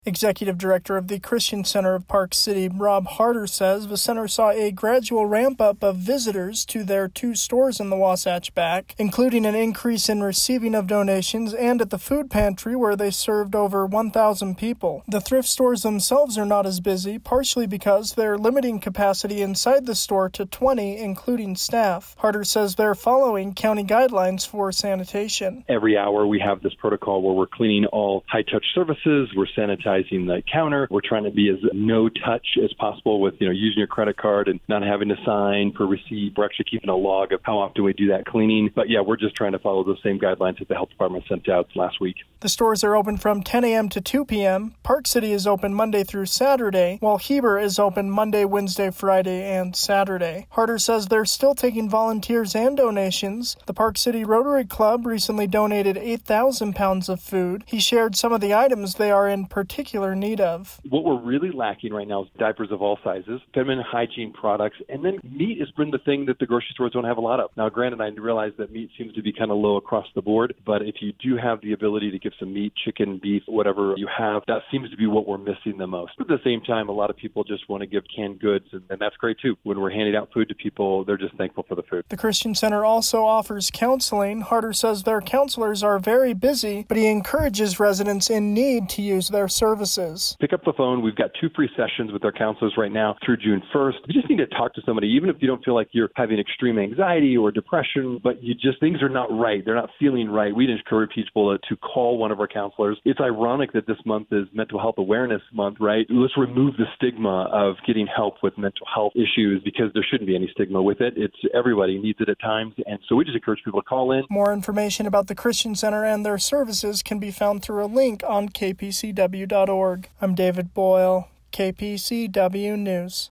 Executive Director of the Christian Center of Park City, Rob Harder, says the center saw a gradual ramp-up of visitors to their 2 stores in the Wasatch Back, including an increase in receiving of donations and at the food pantry where they served over 1,000 people. The thrift stores themselves are not as busy, partially because they're limiting capacity inside the store to 20, including staff. Harder says they're following county guidelines for sanitation. Every hour we have this protocol where we're cleaning all high-touch surfaces, we're sanitizing the counter. We're trying to be as no-touch as possible with, using your credit card and not having to sign for receipt. We're actually keeping a log of how often we do that cleaning. But yeah, we're just trying to follow the same guidelines that the health department sent out last week. The stores are open from 10 a.m. to 2 p.m. Park City is open Monday through Saturday, while Heber is open Monday, Wednesday, Friday, and Saturday. Harder says they're still taking volunteers and donations. The Park City Rotary Club recently donated 8,000 pounds of food. He shared some of the items they are in particular need of. What we're really lacking right now is diapers of all sizes, feminine hygiene products, and then meat has been the thing that the grocery stores don't have a lot of. Now, granted, I realize that meat seems to be kind of low across the board, but if you do have the ability to give some meat, chicken, beef, whatever you have, that seems to be what we're missing the most. But at the same time, a lot of people just want to give canned goods, and that's great too. When we're handing out food to people, they're just thankful for the food. The Christian Center also offers counseling. Harder says their counselors are very busy, but he encourages residents in need to use their services. Pick up the phone. We've got 2 free sessions with our counselors right now through June 1st. You just need to talk to somebody, even if you don't feel like you're having extreme anxiety or depression, but things are not right. They're not feeling right. We'd encourage people to call one of our counselors. It's ironic that this month is Mental Health Awareness Month, right? Let's remove the stigma of getting help with mental health issues because there shouldn't be any stigma with it. It's everybody needs it at times. And so we just encourage people to call in. More information about the Christian Center and their services can be found through a link on kpcw.org. I'm David Boyle, KPCW News.